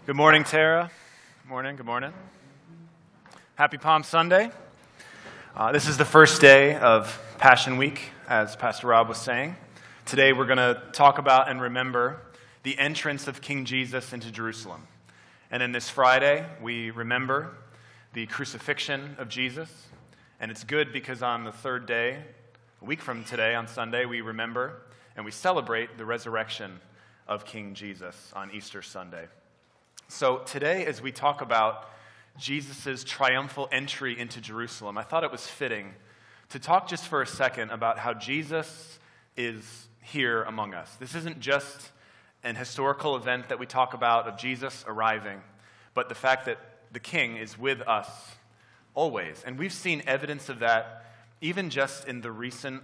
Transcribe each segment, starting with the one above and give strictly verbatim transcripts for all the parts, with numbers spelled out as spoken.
Good morning, Tara. Good morning, good morning. Happy Palm Sunday. Uh, this is the first day of Passion Week, as Pastor Rob was saying. Today we're going to talk about and remember the entrance of King Jesus into Jerusalem. And then this Friday, we remember the crucifixion of Jesus. And it's good because on the third day, a week from today, on Sunday, we remember and we celebrate the resurrection of King Jesus on Easter Sunday. So today, as we talk about Jesus' triumphal entry into Jerusalem, I thought it was fitting to talk just for a second about how Jesus is here among us. This isn't just an historical event that we talk about of Jesus arriving, but the fact that the King is with us always. And we've seen evidence of that even just in the recent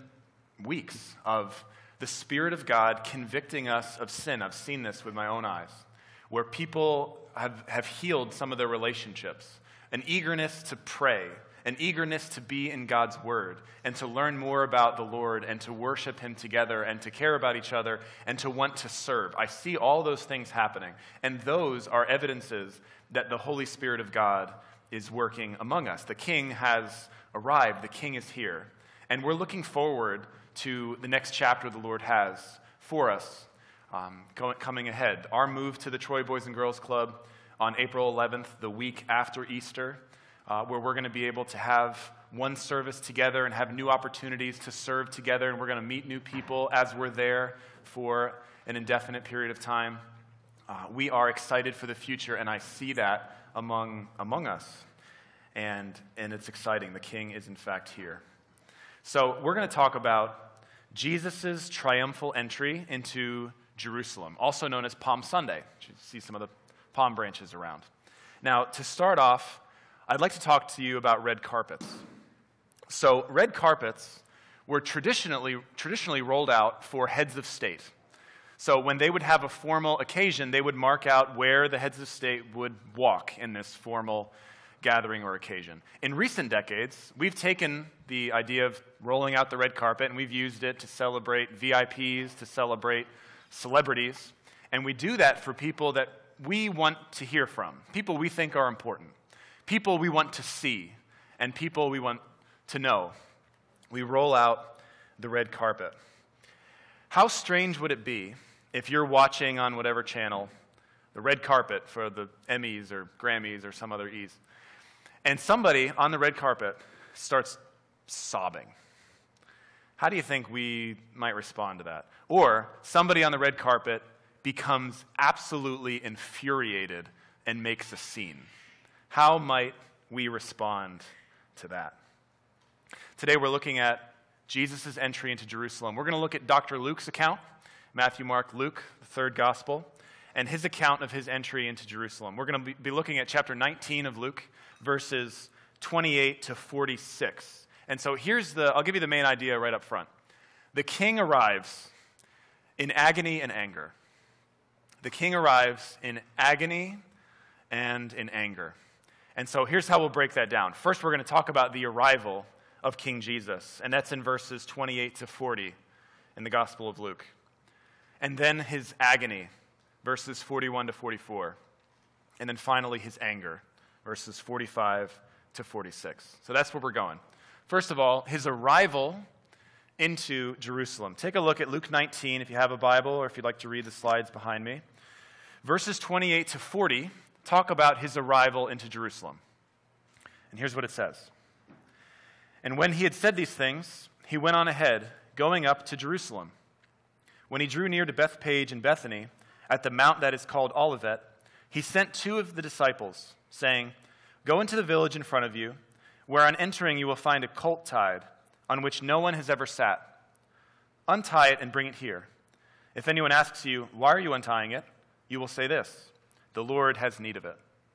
weeks of the Spirit of God convicting us of sin. I've seen this with my own eyes, where people have, have healed some of their relationships, an eagerness to pray, an eagerness to be in God's Word, and to learn more about the Lord, and to worship Him together, and to care about each other, and to want to serve. I see all those things happening, and those are evidences that the Holy Spirit of God is working among us. The King has arrived. The King is here. And we're looking forward to the next chapter the Lord has for us. Um, going, coming ahead, our move to the Troy Boys and Girls Club on April eleventh, the week after Easter, uh, where we're going to be able to have one service together and have new opportunities to serve together, and we're going to meet new people as we're there for an indefinite period of time. Uh, we are excited for the future, and I see that among among us, and and it's exciting. The King is in fact here. So we're going to talk about Jesus' triumphal entry into Jerusalem, also known as Palm Sunday. You see some of the palm branches around. Now, to start off, I'd like to talk to you about red carpets. So, red carpets were traditionally traditionally rolled out for heads of state. So, when they would have a formal occasion, they would mark out where the heads of state would walk in this formal gathering or occasion. In recent decades, we've taken the idea of rolling out the red carpet and we've used it to celebrate V I Ps, to celebrate celebrities, and we do that for people that we want to hear from, people we think are important, people we want to see, and people we want to know. We roll out the red carpet. How strange would it be if you're watching on whatever channel the red carpet for the Emmys or Grammys or some other E's, and somebody on the red carpet starts sobbing? How do you think we might respond to that? Or somebody on the red carpet becomes absolutely infuriated and makes a scene. How might we respond to that? Today we're looking at Jesus' entry into Jerusalem. We're going to look at Doctor Luke's account, Matthew, Mark, Luke, the third gospel, and his account of his entry into Jerusalem. We're going to be looking at chapter nineteen of Luke, verses twenty-eight to forty-six. And so here's the, I'll give you the main idea right up front. The King arrives in agony and anger. The King arrives in agony and in anger. And so here's how we'll break that down. First, we're going to talk about the arrival of King Jesus, and that's in verses twenty-eight to forty in the Gospel of Luke. And then his agony, verses forty-one to forty-four. And then finally his anger, verses forty-five to forty-six. So that's where we're going. First of all, his arrival into Jerusalem. Take a look at Luke nineteen if you have a Bible or if you'd like to read the slides behind me. Verses twenty-eight to forty talk about his arrival into Jerusalem. And here's what it says. And when he had said these things, he went on ahead, going up to Jerusalem. When he drew near to Bethpage and Bethany, at the mount that is called Olivet, he sent two of the disciples, saying, "Go into the village in front of you, where on entering you will find a colt tied, on which no one has ever sat. Untie it and bring it here. If anyone asks you, 'Why are you untying it?' you will say this, 'The Lord has need of it.'"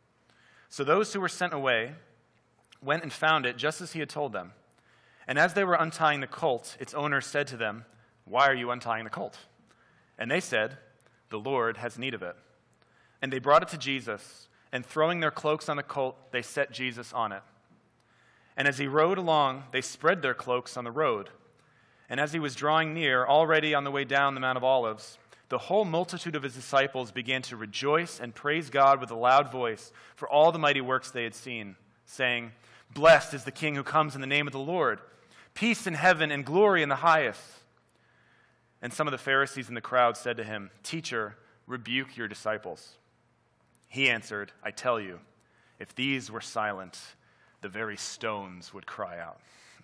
So those who were sent away went and found it just as he had told them. And as they were untying the colt, its owner said to them, "Why are you untying the colt?" And they said, "The Lord has need of it." And they brought it to Jesus, and throwing their cloaks on the colt, they set Jesus on it. And as he rode along, they spread their cloaks on the road. And as he was drawing near, already on the way down the Mount of Olives, the whole multitude of his disciples began to rejoice and praise God with a loud voice for all the mighty works they had seen, saying, "Blessed is the King who comes in the name of the Lord. Peace in heaven and glory in the highest." And some of the Pharisees in the crowd said to him, "Teacher, rebuke your disciples." He answered, "I tell you, if these were silent, the very stones would cry out."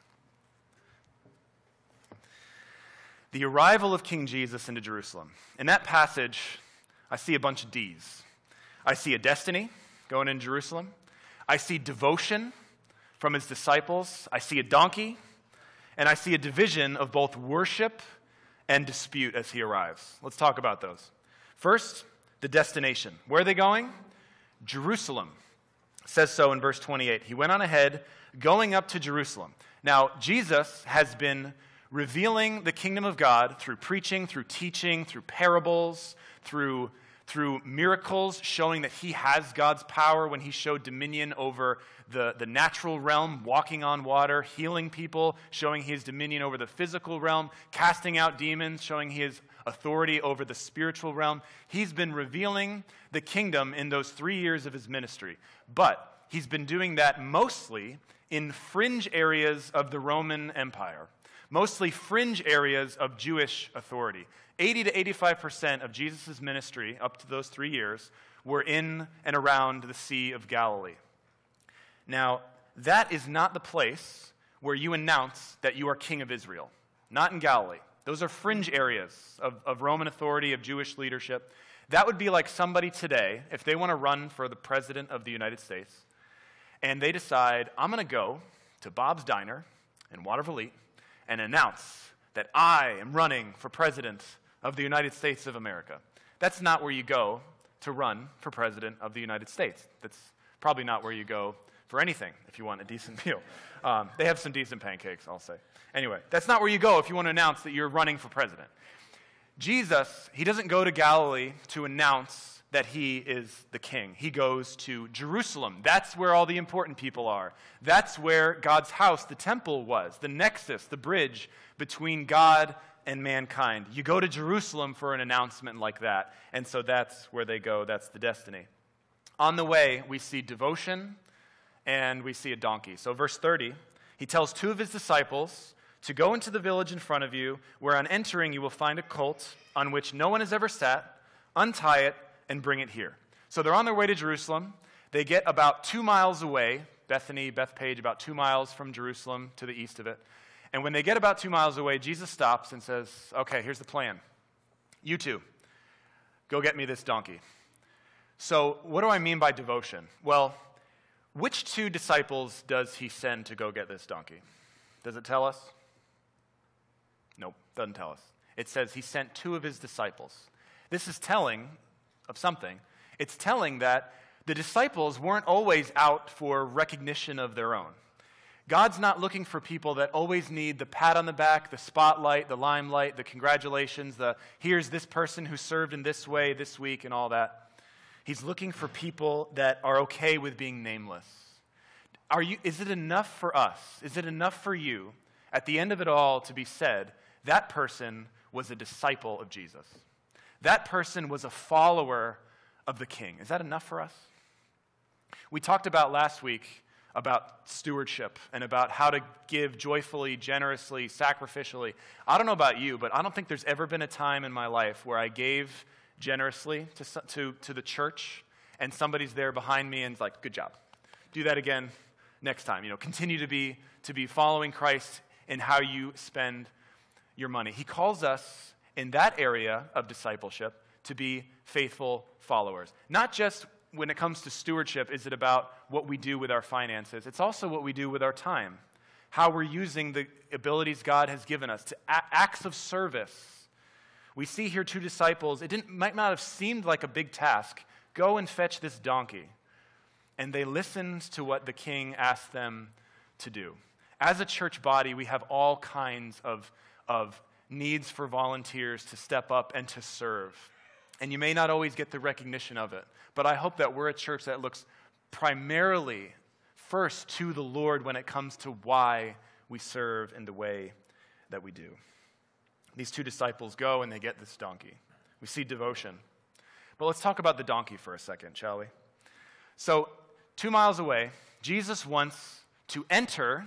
The arrival of King Jesus into Jerusalem. In that passage, I see a bunch of D's. I see a destiny going in Jerusalem. I see devotion from his disciples. I see a donkey. And I see a division of both worship and dispute as he arrives. Let's talk about those. First, the destination. Where are they going? Jerusalem. It says so in verse twenty-eight. He went on ahead, going up to Jerusalem. Now, Jesus has been revealing the kingdom of God through preaching, through teaching, through parables, through, through miracles, showing that he has God's power when he showed dominion over the, the natural realm, walking on water, healing people, showing his dominion over the physical realm, casting out demons, showing his authority over the spiritual realm. He's been revealing the kingdom in those three years of his ministry. But he's been doing that mostly in fringe areas of the Roman Empire. Mostly fringe areas of Jewish authority. eighty to eighty-five percent of Jesus' ministry up to those three years were in and around the Sea of Galilee. Now, that is not the place where you announce that you are king of Israel. Not in Galilee. Those are fringe areas of, of Roman authority, of Jewish leadership. That would be like somebody today, if they want to run for the president of the United States, and they decide, I'm going to go to Bob's Diner in Waterville and announce that I am running for president of the United States of America. That's not where you go to run for president of the United States. That's probably not where you go for anything if you want a decent meal. Um, they have some decent pancakes, I'll say. Anyway, that's not where you go if you want to announce that you're running for president. Jesus, he doesn't go to Galilee to announce that he is the king. He goes to Jerusalem. That's where all the important people are. That's where God's house, the temple, was, the nexus, the bridge between God and mankind. You go to Jerusalem for an announcement like that, and so that's where they go. That's the destiny. On the way, we see devotion, and we see a donkey. So verse thirty, he tells two of his disciples to go into the village in front of you, where on entering you will find a colt on which no one has ever sat. Untie it and bring it here. So they're on their way to Jerusalem. They get about two miles away, Bethany, Bethpage, about two miles from Jerusalem to the east of it. And when they get about two miles away, Jesus stops and says, okay, here's the plan. You two, go get me this donkey. So what do I mean by devotion? Well, which two disciples does he send to go get this donkey? Does it tell us? Nope, doesn't tell us. It says he sent two of his disciples. This is telling of something. It's telling that the disciples weren't always out for recognition of their own. God's not looking for people that always need the pat on the back, the spotlight, the limelight, the congratulations, the here's this person who served in this way this week and all that. He's looking for people that are okay with being nameless. Are you, is it enough for us? Is it enough for you at the end of it all to be said, that person was a disciple of Jesus? That person was a follower of the King. Is that enough for us? We talked about last week about stewardship and about how to give joyfully, generously, sacrificially. I don't know about you, but I don't think there's ever been a time in my life where I gave generously to, to, to the church and somebody's there behind me and is like, good job. Do that again next time. You know, continue to be, to be following Christ in how you spend your money. He calls us in that area of discipleship to be faithful followers. Not just when it comes to stewardship is it about what we do with our finances. It's also what we do with our time. How we're using the abilities God has given us to acts of service. We see here two disciples. It didn't, might not have seemed like a big task. Go and fetch this donkey. And they listened to what the king asked them to do. As a church body, we have all kinds of, of needs for volunteers to step up and to serve. And you may not always get the recognition of it, but I hope that we're a church that looks primarily first to the Lord when it comes to why we serve in the way that we do. These two disciples go and they get this donkey. We see devotion. But let's talk about the donkey for a second, shall we? So, two miles away, Jesus wants to enter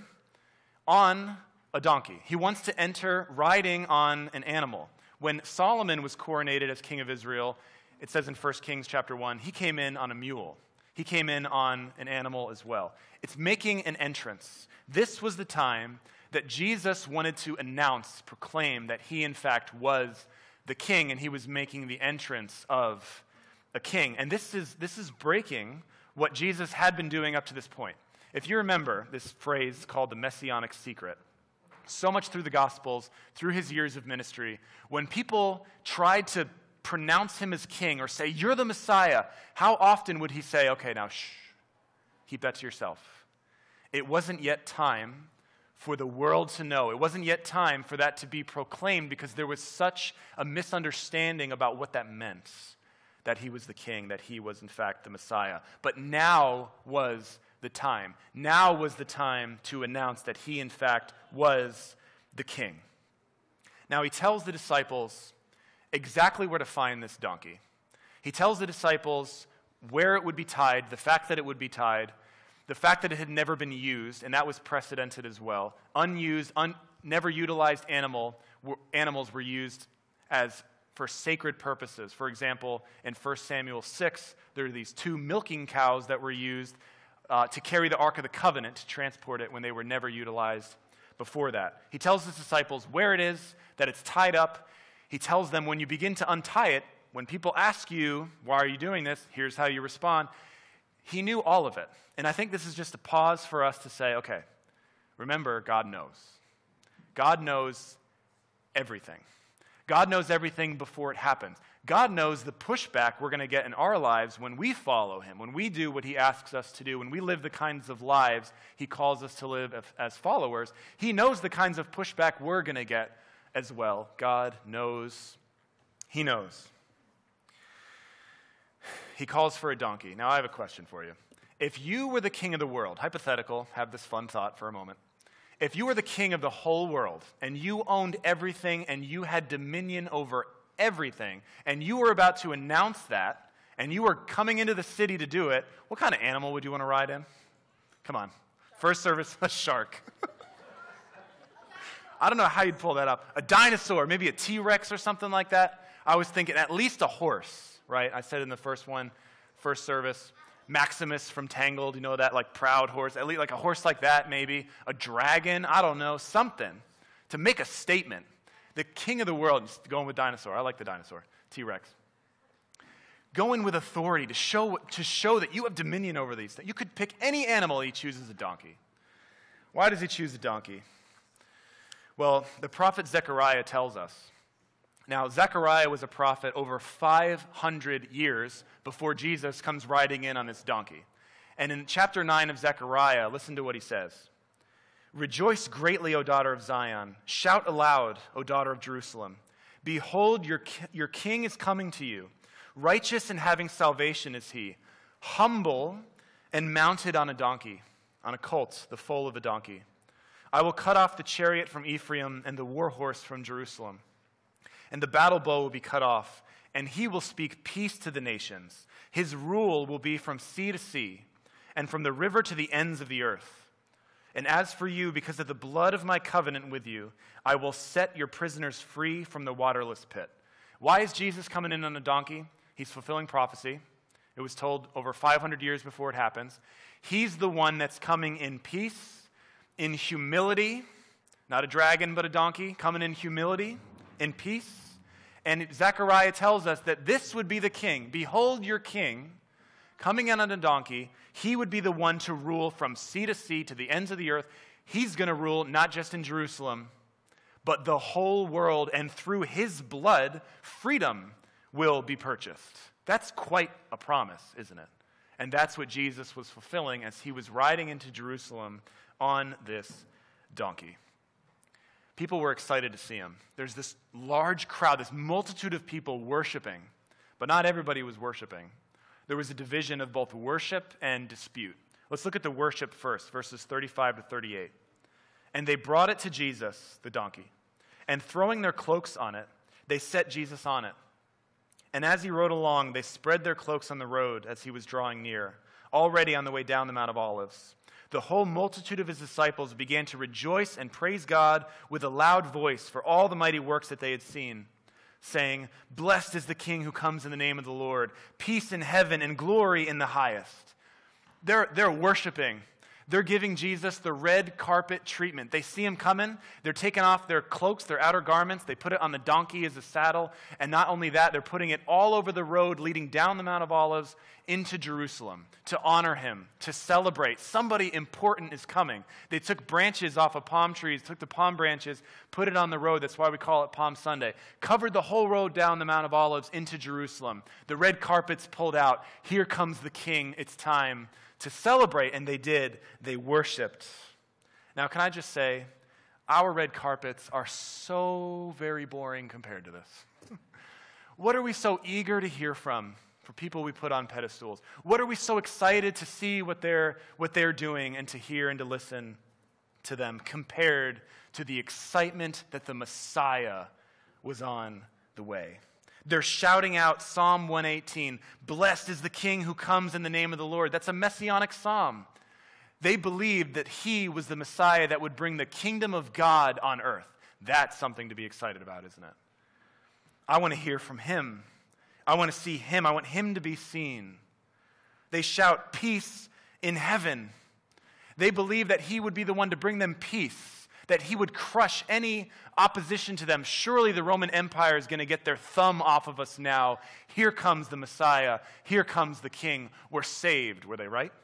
on a donkey. He wants to enter riding on an animal. When Solomon was coronated as king of Israel, it says in First Kings chapter one, he came in on a mule. He came in on an animal as well. It's making an entrance. This was the time that Jesus wanted to announce, proclaim that he in fact was the king, and he was making the entrance of a king. And this is, this is breaking what Jesus had been doing up to this point. If you remember this phrase called the Messianic secret, so much through the Gospels, through his years of ministry, when people tried to pronounce him as king or say, you're the Messiah, how often would he say, okay, now shh, keep that to yourself. It wasn't yet time for the world to know. It wasn't yet time for that to be proclaimed because there was such a misunderstanding about what that meant, that he was the king, that he was in fact the Messiah. But now was the time. Now was the time to announce that he in fact was the king. Now he tells the disciples exactly where to find this donkey. He tells the disciples where it would be tied, the fact that it would be tied, the fact that it had never been used, and that was precedented as well. Unused, un, never utilized animal, were, animals were used as for sacred purposes. For example, in First Samuel six, there are these two milking cows that were used uh, to carry the Ark of the Covenant, to transport it when they were never utilized before that. He tells his disciples where it is, that it's tied up. He tells them when you begin to untie it, when people ask you, why are you doing this? Here's how you respond. He knew all of it. And I think this is just a pause for us to say, okay, remember, God knows. God knows everything. God knows everything before it happens. God knows the pushback we're going to get in our lives when we follow him, when we do what he asks us to do, when we live the kinds of lives he calls us to live as followers. He knows the kinds of pushback we're going to get as well. God knows. He knows. He calls for a donkey. Now, I have a question for you. If you were the king of the world, hypothetical, have this fun thought for a moment. If you were the king of the whole world, and you owned everything, and you had dominion over everything, and you were about to announce that, and you were coming into the city to do it, what kind of animal would you want to ride in? Come on. First service, a shark. I don't know how you'd pull that up. A dinosaur, maybe a T-Rex or something like that. I was thinking at least a horse, right? I said in the first one, first service, Maximus from Tangled, you know, that like proud horse, at least like a horse like that maybe, a dragon, I don't know, something to make a statement. The king of the world, just going with dinosaur, I like the dinosaur, T-Rex. Go in with authority to show, to show that you have dominion over these things. You could pick any animal, he chooses a donkey. Why does he choose a donkey? Well, the prophet Zechariah tells us. Now, Zechariah was a prophet over five hundred years before Jesus comes riding in on this donkey. And in chapter nine of Zechariah, listen to what he says. Rejoice greatly, O daughter of Zion. Shout aloud, O daughter of Jerusalem. Behold, your, your king is coming to you. Righteous and having salvation is he. Humble and mounted on a donkey, on a colt, the foal of a donkey. I will cut off the chariot from Ephraim and the war horse from Jerusalem. And the battle bow will be cut off, and he will speak peace to the nations. His rule will be from sea to sea, and from the river to the ends of the earth. And as for you, because of the blood of my covenant with you, I will set your prisoners free from the waterless pit. Why is Jesus coming in on a donkey? He's fulfilling prophecy. It was told over five hundred years before it happens. He's the one that's coming in peace, in humility, not a dragon, but a donkey, coming in humility, in peace. And Zechariah tells us that this would be the king. Behold your king coming in on a donkey. He would be the one to rule from sea to sea to the ends of the earth. He's going to rule not just in Jerusalem, but the whole world. And through his blood, freedom will be purchased. That's quite a promise, isn't it? And that's what Jesus was fulfilling as he was riding into Jerusalem on this donkey. People were excited to see him. There's this large crowd, this multitude of people worshiping, but not everybody was worshiping. There was a division of both worship and dispute. Let's look at the worship first, verses thirty-five to thirty-eight. And they brought it to Jesus, the donkey, and throwing their cloaks on it, they set Jesus on it. And as he rode along, they spread their cloaks on the road as he was drawing near, already on the way down the Mount of Olives. The whole multitude of his disciples began to rejoice and praise God with a loud voice for all the mighty works that they had seen, saying, "Blessed is the King who comes in the name of the Lord, peace in heaven and glory in the highest." They're, they're worshiping. They're giving Jesus the red carpet treatment. They see him coming. They're taking off their cloaks, their outer garments. They put it on the donkey as a saddle. And not only that, they're putting it all over the road leading down the Mount of Olives into Jerusalem to honor him, to celebrate. Somebody important is coming. They took branches off of palm trees, took the palm branches, put it on the road. That's why we call it Palm Sunday. Covered the whole road down the Mount of Olives into Jerusalem. The red carpet's pulled out. Here comes the King. It's time to celebrate, and they did. They worshiped. Now, can I just say, our red carpets are so very boring compared to this. What are we so eager to hear from, for people we put on pedestals? What are we so excited to see what they're, what they're doing and to hear and to listen to them compared to the excitement that the Messiah was on the way? They're shouting out Psalm one eighteen, "Blessed is the King who comes in the name of the Lord." That's a messianic psalm. They believed that he was the Messiah that would bring the kingdom of God on earth. That's something to be excited about, isn't it? I want to hear from him. I want to see him. I want him to be seen. They shout, "Peace in heaven." They believe that he would be the one to bring them peace, that he would crush any opposition to them. Surely the Roman Empire is going to get their thumb off of us now. Here comes the Messiah. Here comes the King. We're saved. Were they right?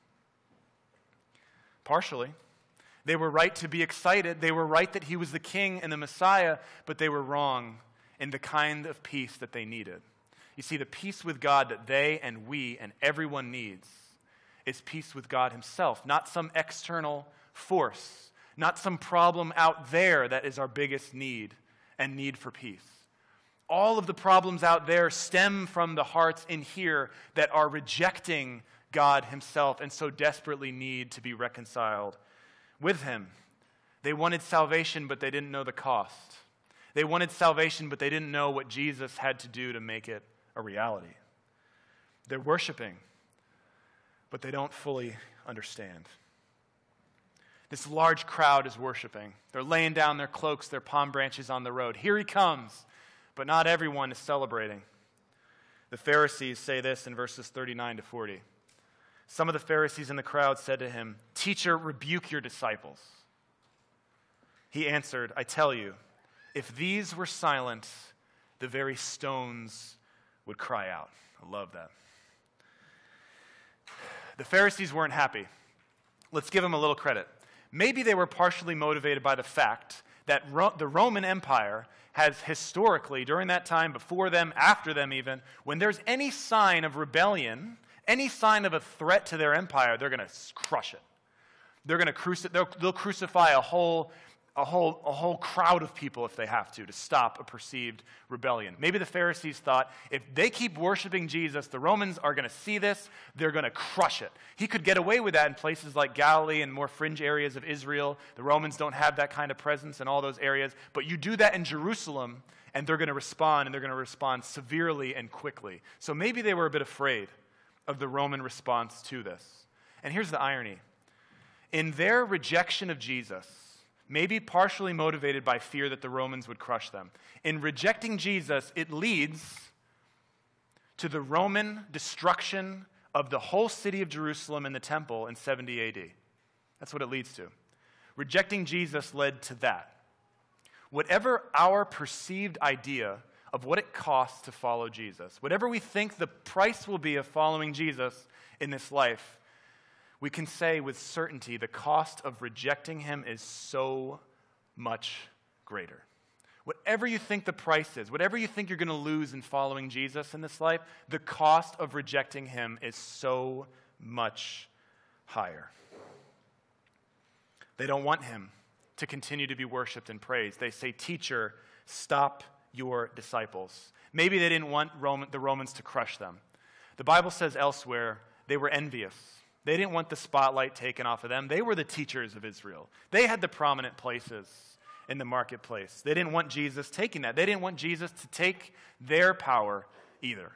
Partially. They were right to be excited. They were right that he was the King and the Messiah, but they were wrong in the kind of peace that they needed. You see, the peace with God that they and we and everyone needs is peace with God himself, not some external force, not some problem out there that is our biggest need and need for peace. All of the problems out there stem from the hearts in here that are rejecting God himself and so desperately need to be reconciled with him. They wanted salvation, but they didn't know the cost. They wanted salvation, but they didn't know what Jesus had to do to make it a reality. They're worshiping, but they don't fully understand. This large crowd is worshiping. They're laying down their cloaks, their palm branches on the road. Here he comes, but not everyone is celebrating. The Pharisees say this in verses thirty-nine to forty. Some of the Pharisees in the crowd said to him, "Teacher, rebuke your disciples." He answered, "I tell you, if these were silent, the very stones would cry out." I love that. The Pharisees weren't happy. Let's give them a little credit. Maybe they were partially motivated by the fact that Ro- the Roman Empire has historically, during that time, before them, after them even, when there's any sign of rebellion, any sign of a threat to their empire, they're going to crush it. They're going to cruci- they'll, they'll crucify a whole, a whole, a whole crowd of people if they have to, to stop a perceived rebellion. Maybe the Pharisees thought, if they keep worshiping Jesus, the Romans are going to see this, they're going to crush it. He could get away with that in places like Galilee and more fringe areas of Israel. The Romans don't have that kind of presence in all those areas. But you do that in Jerusalem, and they're going to respond, and they're going to respond severely and quickly. So maybe they were a bit afraid of the Roman response to this. And here's the irony. In their rejection of Jesus, maybe partially motivated by fear that the Romans would crush them, in rejecting Jesus, it leads to the Roman destruction of the whole city of Jerusalem and the temple in seventy A D. That's what it leads to. Rejecting Jesus led to that. Whatever our perceived idea of what it costs to follow Jesus, whatever we think the price will be of following Jesus in this life, we can say with certainty the cost of rejecting him is so much greater. Whatever you think the price is, whatever you think you're going to lose in following Jesus in this life, the cost of rejecting him is so much higher. They don't want him to continue to be worshiped and praised. They say, "Teacher, stop your disciples." Maybe they didn't want Roman, the Romans to crush them. The Bible says elsewhere they were envious. They didn't want the spotlight taken off of them. They were the teachers of Israel. They had the prominent places in the marketplace. They didn't want Jesus taking that. They didn't want Jesus to take their power either.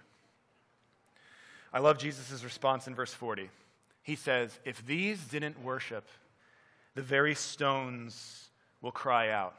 I love Jesus' response in verse forty. He says, if these didn't worship, the very stones will cry out.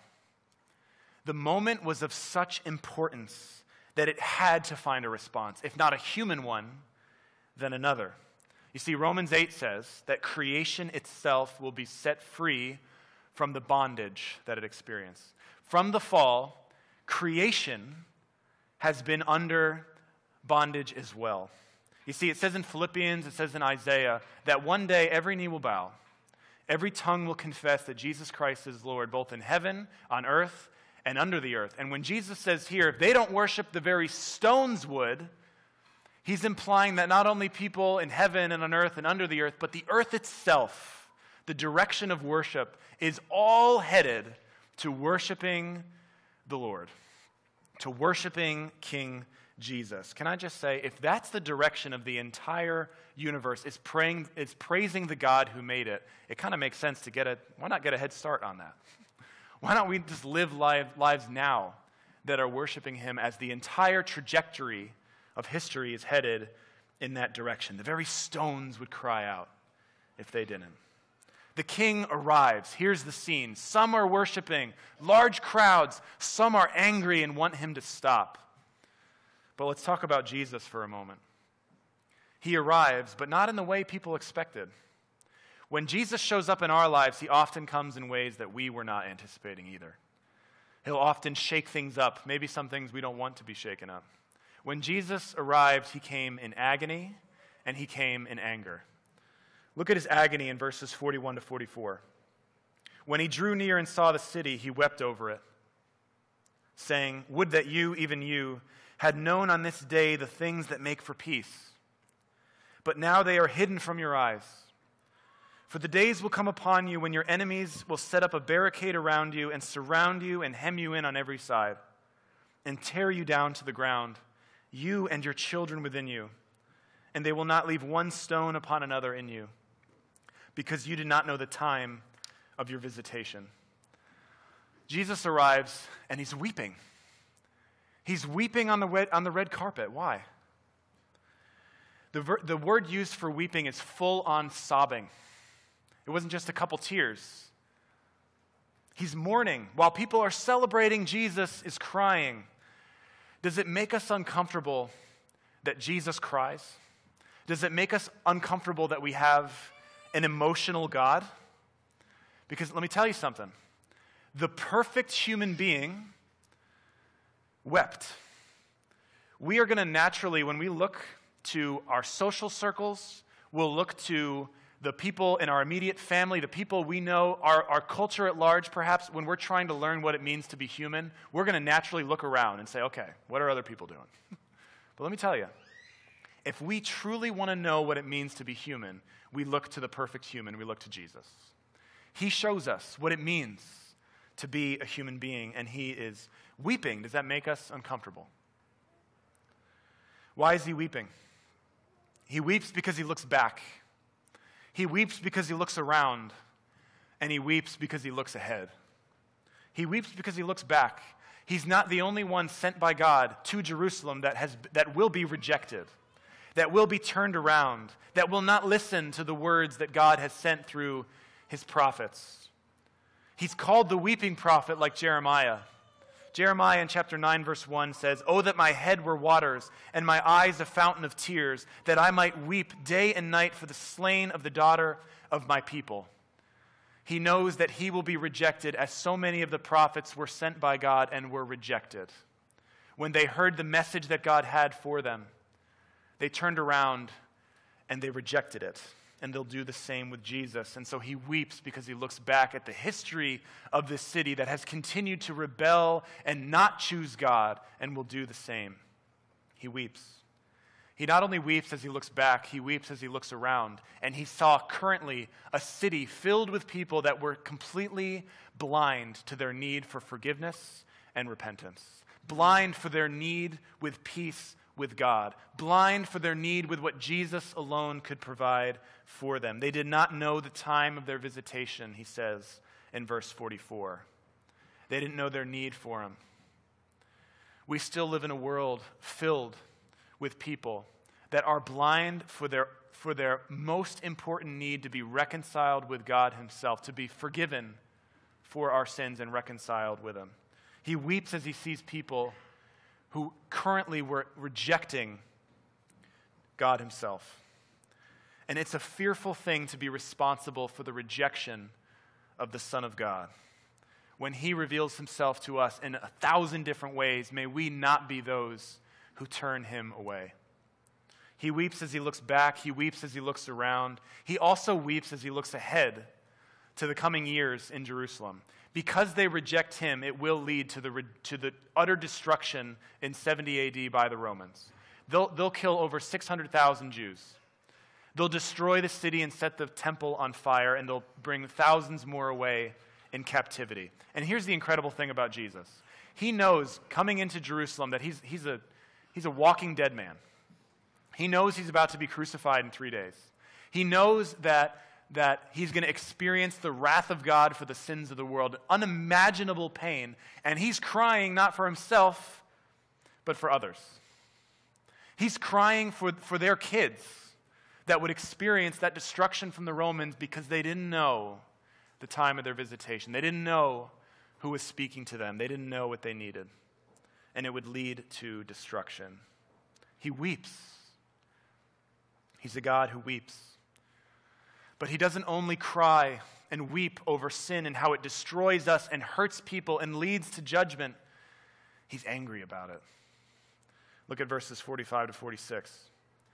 The moment was of such importance that it had to find a response. If not a human one, then another. You see, Romans eight says that creation itself will be set free from the bondage that it experienced. From the fall, creation has been under bondage as well. You see, it says in Philippians, it says in Isaiah, that one day every knee will bow, every tongue will confess that Jesus Christ is Lord, both in heaven, on earth, and under the earth. And when Jesus says here, if they don't worship, the very stones would, he's implying that not only people in heaven and on earth and under the earth, but the earth itself, the direction of worship, is all headed to worshiping the Lord, to worshiping King Jesus. Can I just say, if that's the direction of the entire universe, is praying, it's praising the God who made it, it kind of makes sense to get a, why not get a head start on that? Why don't we just live live, lives now that are worshiping him as the entire trajectory of history is headed in that direction? The very stones would cry out if they didn't. The king arrives. Here's the scene. Some are worshiping, large crowds. Some are angry and want him to stop. But let's talk about Jesus for a moment. He arrives, but not in the way people expected. When Jesus shows up in our lives, he often comes in ways that we were not anticipating either. He'll often shake things up, maybe some things we don't want to be shaken up. When Jesus arrived, he came in agony and he came in anger. Look at his agony in verses forty-one to forty-four. When he drew near and saw the city, he wept over it, saying, would that you, even you, had known on this day the things that make for peace. But now they are hidden from your eyes. For the days will come upon you when your enemies will set up a barricade around you and surround you and hem you in on every side and tear you down to the ground, you and your children within you, and they will not leave one stone upon another in you, because you did not know the time of your visitation. Jesus arrives and he's weeping. He's weeping on the red, on the red carpet. Why? The, ver, the word used for weeping is full-on sobbing. It wasn't just a couple tears. He's mourning. While people are celebrating, Jesus is crying. Does it make us uncomfortable that Jesus cries? Does it make us uncomfortable that we have an emotional God? Because let me tell you something. The perfect human being wept. We are going to naturally, when we look to our social circles, we'll look to the people in our immediate family, the people we know, our, our culture at large, perhaps, when we're trying to learn what it means to be human, we're going to naturally look around and say, okay, what are other people doing? But let me tell you, if we truly want to know what it means to be human, we look to the perfect human, we look to Jesus. He shows us what it means to be a human being, and he is weeping. Does that make us uncomfortable? Why is he weeping? He weeps because he looks back. He weeps because he looks around, and he weeps because he looks ahead. He weeps because he looks back. He's not the only one sent by God to Jerusalem that has that will be rejected, that will be turned around, that will not listen to the words that God has sent through his prophets. He's called the weeping prophet like Jeremiah. Jeremiah in chapter nine, verse one says, "Oh, that my head were waters, and my eyes a fountain of tears, that I might weep day and night for the slain of the daughter of my people." He knows that he will be rejected, as so many of the prophets were sent by God and were rejected. When they heard the message that God had for them, they turned around and they rejected it. And they'll do the same with Jesus. And so he weeps because he looks back at the history of this city that has continued to rebel and not choose God, and will do the same. He weeps. He not only weeps as he looks back, he weeps as he looks around. And he saw currently a city filled with people that were completely blind to their need for forgiveness and repentance. Blind for their need with peace with God, blind for their need with what Jesus alone could provide for them. They did not know the time of their visitation, he says in verse forty-four. They didn't know their need for him. We still live in a world filled with people that are blind for their, for their most important need to be reconciled with God himself, to be forgiven for our sins and reconciled with him. He weeps as he sees people who currently were rejecting God himself. And it's a fearful thing to be responsible for the rejection of the Son of God. When he reveals himself to us in a thousand different ways, may we not be those who turn him away. He weeps as he looks back. He weeps as he looks around. He also weeps as he looks ahead to the coming years in Jerusalem. Because they reject him, it will lead to the, to the utter destruction in seventy A D by the Romans. They'll, they'll kill over six hundred thousand Jews. They'll destroy the city and set the temple on fire, and they'll bring thousands more away in captivity. And here's the incredible thing about Jesus. He knows coming into Jerusalem that he's, he's, a, he's a walking dead man. He knows he's about to be crucified in three days. He knows that, that he's going to experience the wrath of God for the sins of the world, unimaginable pain, and he's crying not for himself, but for others. He's crying for, for their kids that would experience that destruction from the Romans because they didn't know the time of their visitation. They didn't know who was speaking to them. They didn't know what they needed. And it would lead to destruction. He weeps. He's a God who weeps. But he doesn't only cry and weep over sin and how it destroys us and hurts people and leads to judgment. He's angry about it. Look at verses forty-five to forty-six.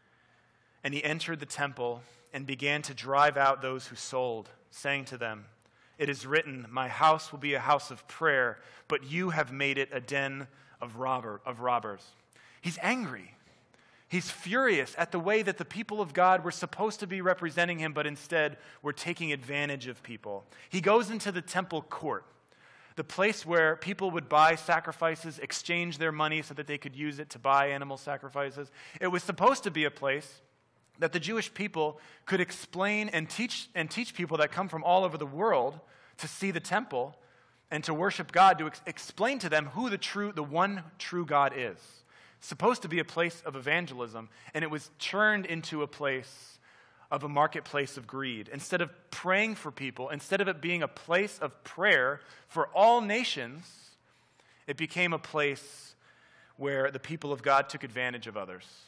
And he entered the temple and began to drive out those who sold, saying to them, "It is written, my house will be a house of prayer, but you have made it a den of robber of robbers." He's angry. He's furious at the way that the people of God were supposed to be representing him, but instead were taking advantage of people. He goes into the temple court, the place where people would buy sacrifices, exchange their money so that they could use it to buy animal sacrifices. It was supposed to be a place that the Jewish people could explain and teach and teach people that come from all over the world to see the temple and to worship God, to ex- explain to them who the true, the one true God is. Supposed to be a place of evangelism, and it was turned into a place of a marketplace of greed. Instead of praying for people, instead of it being a place of prayer for all nations, it became a place where the people of God took advantage of others.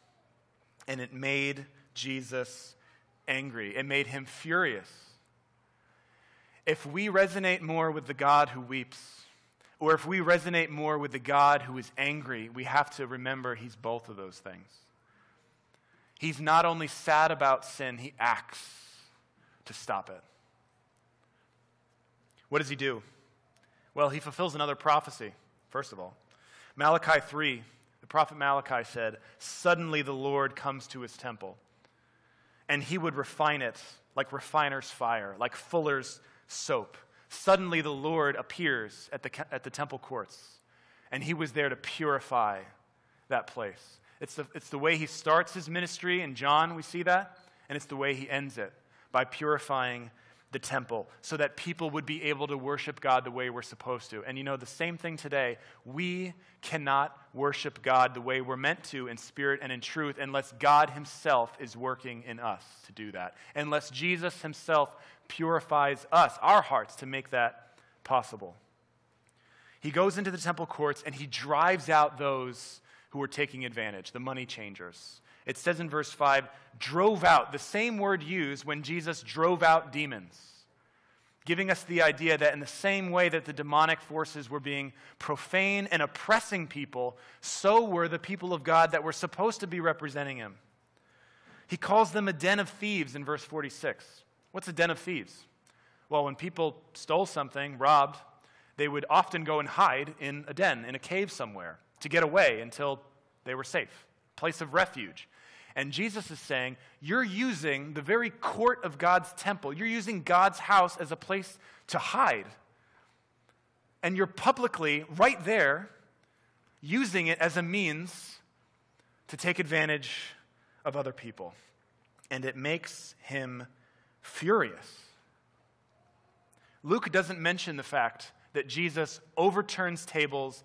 And it made Jesus angry. It made him furious. If we resonate more with the God who weeps, or if we resonate more with the God who is angry, we have to remember he's both of those things. He's not only sad about sin, he acts to stop it. What does he do? Well, he fulfills another prophecy, first of all. Malachi three, the prophet Malachi said, "Suddenly the Lord comes to his temple, and he would refine it like refiner's fire, like fuller's soap. Suddenly the Lord appears at the, at the temple courts, and he was there to purify that place." It's the, it's the way he starts his ministry. In John, we see that, and it's the way he ends it, by purifying the temple so that people would be able to worship God the way we're supposed to. And you know, the same thing today. We cannot worship God the way we're meant to in spirit and in truth unless God himself is working in us to do that. Unless Jesus himself purifies us, our hearts, to make that possible. He goes into the temple courts and he drives out those who were taking advantage, the money changers. It says in verse five, drove out, the same word used when Jesus drove out demons, giving us the idea that in the same way that the demonic forces were being profane and oppressing people, so were the people of God that were supposed to be representing him. He calls them a den of thieves in verse forty-six. What's a den of thieves? Well, when people stole something, robbed, they would often go and hide in a den, in a cave somewhere, to get away until they were safe. Place of refuge. And Jesus is saying, you're using the very court of God's temple. You're using God's house as a place to hide. And you're publicly, right there, using it as a means to take advantage of other people. And it makes him furious. Luke doesn't mention the fact that Jesus overturns tables,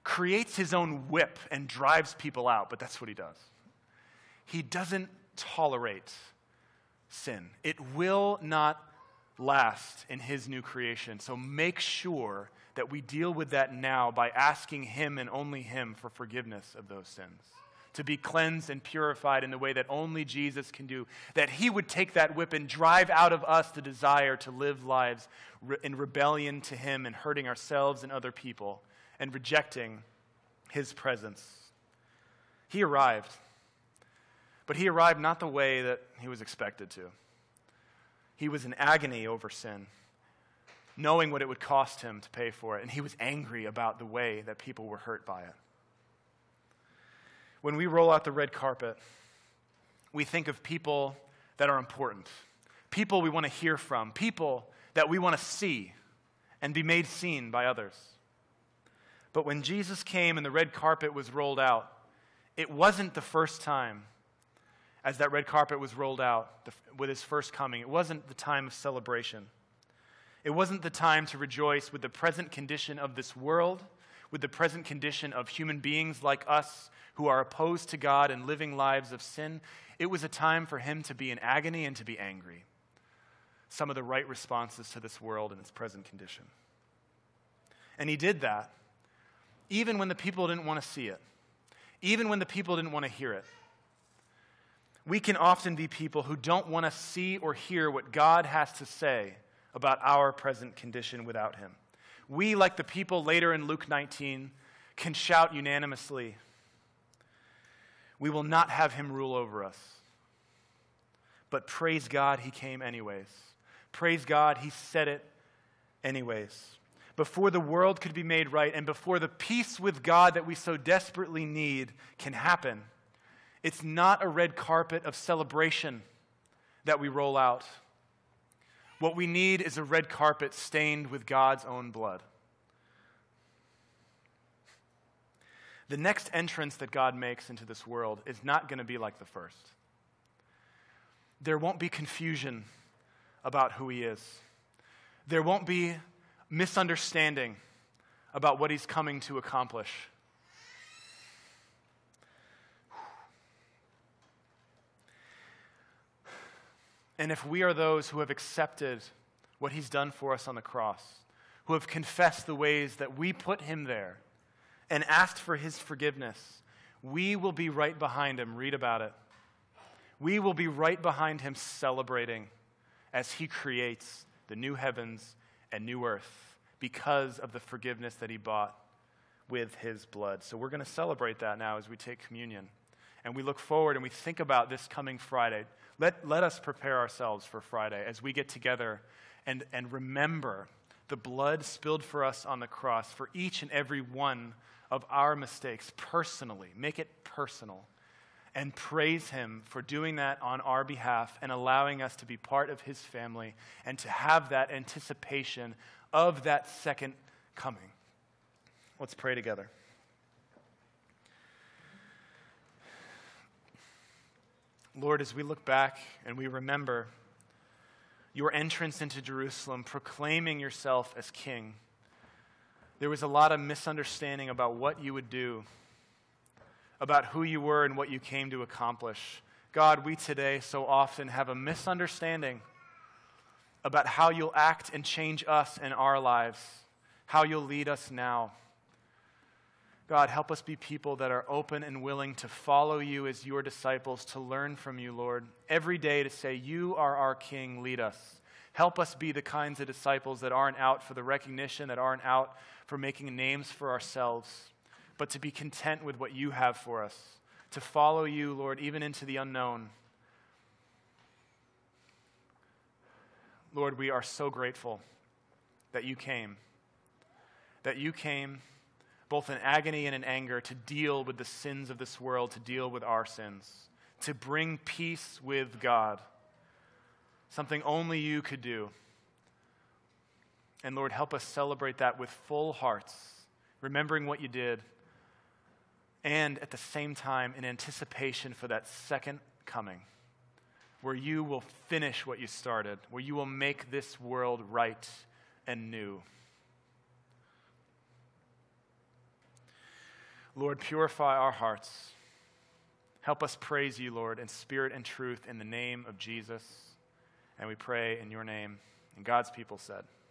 creates his own whip and drives people out, but that's what he does. He doesn't tolerate sin. It will not last in his new creation. So make sure that we deal with that now by asking him and only him for forgiveness of those sins, to be cleansed and purified in the way that only Jesus can do, that he would take that whip and drive out of us the desire to live lives in rebellion to him and hurting ourselves and other people and rejecting his presence. He arrived, but he arrived not the way that he was expected to. He was in agony over sin, knowing what it would cost him to pay for it, and he was angry about the way that people were hurt by it. When we roll out the red carpet, we think of people that are important, people we want to hear from, people that we want to see and be made seen by others. But when Jesus came and the red carpet was rolled out, it wasn't the first time as that red carpet was rolled out with his first coming. It wasn't the time of celebration. It wasn't the time to rejoice with the present condition of this world, with the present condition of human beings like us who are opposed to God and living lives of sin. It was a time for him to be in agony and to be angry. Some of the right responses to this world and its present condition. And he did that even when the people didn't want to see it, even when the people didn't want to hear it. We can often be people who don't want to see or hear what God has to say about our present condition without him. We, like the people later in Luke nineteen, can shout unanimously, "We will not have him rule over us." But praise God, he came anyways. Praise God, he said it anyways. Before the world could be made right and before the peace with God that we so desperately need can happen, it's not a red carpet of celebration that we roll out. What we need is a red carpet stained with God's own blood. The next entrance that God makes into this world is not going to be like the first. There won't be confusion about who he is. There won't be misunderstanding about what he's coming to accomplish. And if we are those who have accepted what he's done for us on the cross, who have confessed the ways that we put him there and asked for his forgiveness, we will be right behind him. Read about it. We will be right behind him celebrating as he creates the new heavens and new earth because of the forgiveness that he bought with his blood. So we're going to celebrate that now as we take communion. And we look forward and we think about this coming Friday. Let, let us prepare ourselves for Friday as we get together and, and remember the blood spilled for us on the cross for each and every one of our mistakes personally. Make it personal. And praise him for doing that on our behalf and allowing us to be part of his family and to have that anticipation of that second coming. Let's pray together. Lord, as we look back and we remember your entrance into Jerusalem, proclaiming yourself as king, there was a lot of misunderstanding about what you would do, about who you were and what you came to accomplish. God, we today so often have a misunderstanding about how you'll act and change us in our lives, how you'll lead us now. God, help us be people that are open and willing to follow you as your disciples, to learn from you, Lord, every day to say, you are our King, lead us. Help us be the kinds of disciples that aren't out for the recognition, that aren't out for making names for ourselves, but to be content with what you have for us, to follow you, Lord, even into the unknown. Lord, we are so grateful that you came, that you came both in agony and in anger, to deal with the sins of this world, to deal with our sins, to bring peace with God, something only you could do. And Lord, help us celebrate that with full hearts, remembering what you did, and at the same time in anticipation for that second coming, where you will finish what you started, where you will make this world right and new. Lord, purify our hearts. Help us praise you, Lord, in spirit and truth in the name of Jesus. And we pray in your name. And God's people said,